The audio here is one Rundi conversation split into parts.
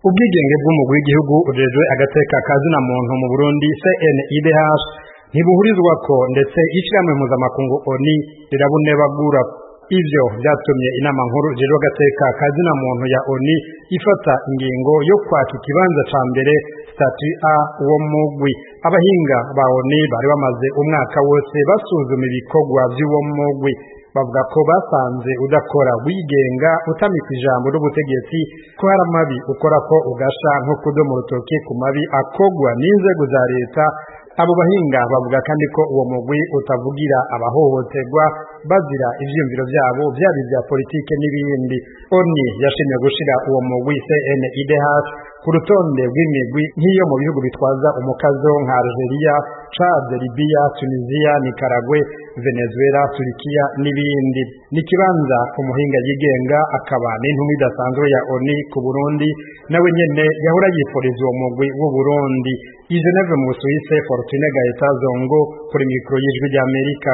ubwigenge bw'umugwi w'igihugu ujejwe agateka kazina muntu mu Burundi CNIDH ntibuhurizwako ndetse ishyirahamwe mpuzamakungu ONU rirabunebagura. Ivyo vyatumye inama nkuru ijejwe agateka kazina muntu ya ONU ifata ingingo yo kwaka ikibanza ca mbere statut A uwo mugwi. Abahinga ba ONU bari bamaze umwaka wose basuzuma ibikorwa vy'uwo mugwi, bavuga ko basanze udakora wigenga utamika ijambo n'ubutegetsi, ko hari amabi ukora ko ugasha nko kudoma urutoke ku mabi akogwa n'inzego za leta. Abo bahinga bavuga kandi ko uwo mugwi utavugira abahohoterwa bazira ivyiyumviro vyabo vyaba ivya politike n'ibindi. ONU yashimye gushira uwo mugwi CNIDH ku rutonde rw'imigwi nk'iyo mu bihugu bitwaza umukazo nka Algeria, Chad, Libya, Tunisia, Nicaragua, Venezuela, Turkiya n'ibindi. N'ikibanza umuhinga yigenga akaba n'intumwa idasanzwe ya ONU ku Burundi nawe nyene yahora yifuriza uwo mugwi w'u Burundi. I Geneve mu Busuwise, Fortune Gaeta Zongo kuri mikro y'Ijwi ry'Amerika.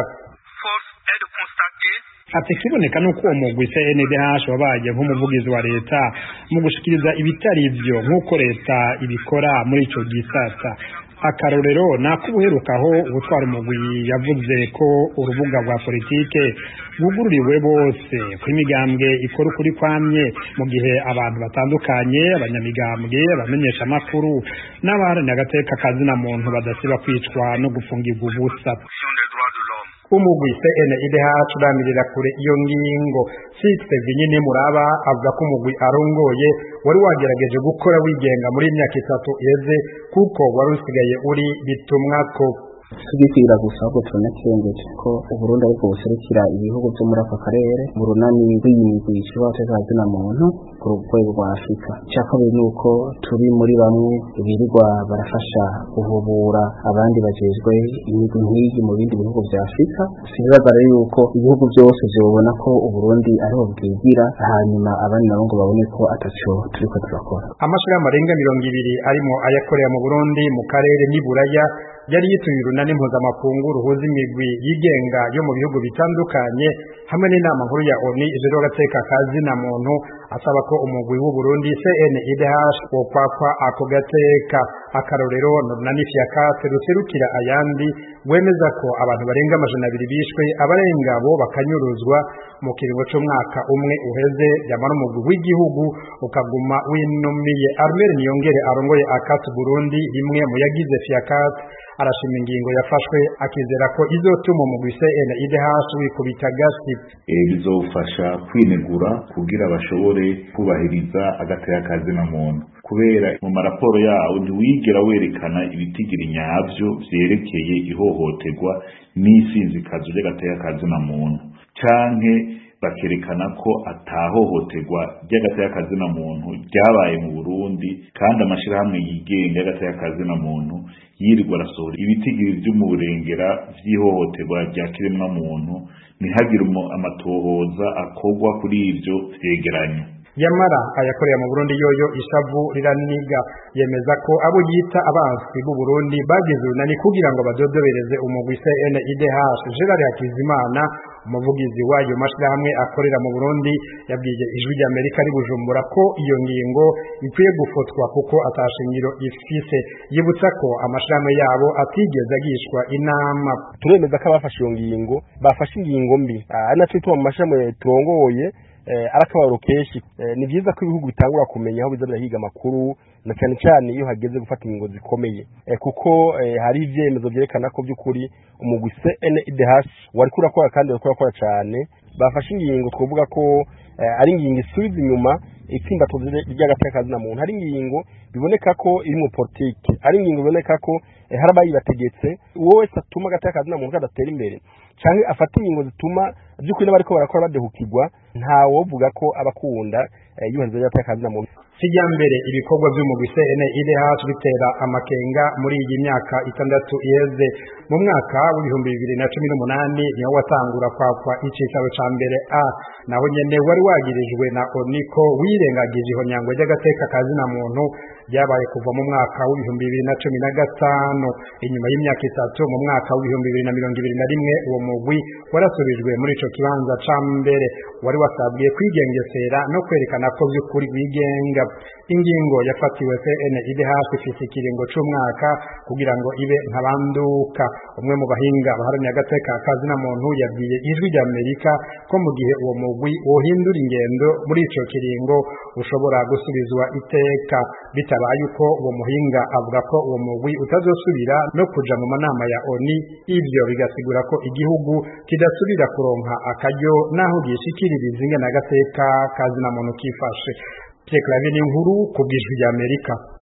Ati kiboneka nuko uwo mugwi CNDH wabaye nk'umuvugizi wa leta mu gushikiriza ibitari ivyo nk'uko leta ibikora muri ico gisata. Akarorero nakubuherukaho ubutwara umugwi yavuze ko urubuga rwa politike rwugururiwe bose kw'imigambwe ikora ukuri kwamye, mu gihe abantu batandukanye abanyamigambwe abamenyesha amakuru n'abaharanira agateka kazina muntu badasiba kwicwa no gufungirwa ubusa. Umugwi CNIDH uramirira kure iyo ngingo. Sixte Vinyine Muraba avuga ko umugwi arongoye wari wagerageje gukora wigenga muri imyaka 3 iheze, kuko wari usigaye uri bitumwako. Tugikira gusa ahubwo tunakengeje ko Uburundi ariko buserukira ibihugu byo muri aka karere mu runani rw'imigwi ishobora kuzazina muntu ku rwego rwa Afurika. Cyakabiri nuko turi muri bamwe birirwa barafasha guhubura abandi bajejwe imigwi nk'iyi mu bindi bihugu bya Afurika. Sibibaza rero yuko ibihugu byose byobona ko Uburundi ariho bwigira, hanyuma abandi nabo ngo babone ko ataco turiko turakora. Amashirahamwe arenga 200 arimo ayakorera mu Burundi mu karere n'Iburaya yari yituye urunani mpuzamakungu ruhuza imigwi yigenga yo mu bihugu bitandukanye hamwe n'inama nkuru ya ONU ijejwe agateka kazina muntu, asaba ko umugwi w'u Burundi CNIDH wokwakwa ako gateka. Akarorero n'urunani Fiakate ruserukira ayandi wemeza ko abantu barenga 200 bishwe, abarenga bo bakanyuruzwa mu kiringo c'umwaka umwe uheze, yamara umugwi w'igihugu ukaguma winumiye. Armel Niyongere arongoye Akatu Burundi, imwe mu yagize Fiakate, arashima ingingo yafashwe akizera ko izotuma umugwi CNIDH wikubita gasi. Bizofasha kwinegura kugira bashobore kubahiriza agateka kazina muntu, kubera mu maraporo yawo ntiwigera werekana ibitigiri nyavyo vyerekeye ihohoterwa n'isinzikazo ry'agateka kazina muntu, canke bakerekana ko atahohoterwa ry'agateka kazina muntu ryabaye mu Burundi, kandi amashirahamwe yigenga y'agateka kazina muntu yirirwa arasohora ibitigiri vy'umurengera vy'ihohoterwa rya kiremwa muntu, ntihagire amatohoza akogwa kuri ivyo vyegeranyo. Yamara ayakorera mu Burundi yoyo ishavu riraniga, yemeza ko abo yita abansi b'u Burundi bagize urunani kugira ngo badodobereze umugwi CNIDH. Gerard Hakizimana, umuvugizi wayo mashirahamwe akorera mu Burundi, yabwiye Ijwi ry'Amerika ari Bujumbura ko iyo ngingo ikwiye gufotwa kuko atashingiro ifise. Yibutsa ko amashirahamwe yabo atigeze agishwa inama. Turemeza ko abafashe iyo ngingo bafashe ingingo mbi, ari naco bituma mu mashirahamwe turongoye arakabaro keshi. Ni byiza ko ibihugu bitangura kumenya aho biza birahiga amakuru, na cyane cyane iyo hageze gufata ingingo zikomeye, kuko hari ivyemezo vyerekana ko by'ukuri umugwi CNIDH wari kurakora kandi wari kurakora cyane. Bafashe ingingo twovuga ko ari ingingo isubiza inyuma itsinda ry'agateka kazina muntu, hari ingingo biboneka ko iri mu politike, ari ingingo biboneka ko hari abayibategetse. Uwo wese atuma agateka kazina muntu kadatera imbere canke afata ingingo zituma by'ukuri n'abariko barakora badehukirwa, ntawovuga ko abakunda yuhanze y'agateka kazina muntu. Kijambere ibikorwa by'umugwi CNIDH bitera amakenga muri iyi myaka 6 iheze. Mu mwaka wa 2018 niho watangura kwakwa icicaro ca mbere A, naho nyene wari wagirijwe na ONU ko wirengagije ihonyango ry'agateka kazina muntu ryabaye kuva mu mwaka wa 2015. Inyuma y'imyaka 3 mu mwaka wa 2021 uwo mugwi warasubijwe muri ico kibanza ca mbere, wari wasabwiye kwigengesera no kwerekana ko by'ukuri wigenga. ingingo yafatiwe CNIDH ifise ikiringo c'umwaka kugira ngo ibe nkabanduka. Umwe mu bahinga baharanira agateka kazina muntu yabwiye Ijwi ry'Amerika ko mu gihe uwo mugwi wohindura ingendo muri ico kiringo ushobora gusubizwa iteka, bitabaye uko uwo muhinga avuga ko uwo mugwi utazosubira no kuja mu manama ya ONU, ivyo bigasigura ko igihugu kidasubira kuronka akaryo naho gishikiririza ingene agateka kazina muntu kifashe. Pierre Claver Niyonkuru ku bw'Ijwi ry'Amerika.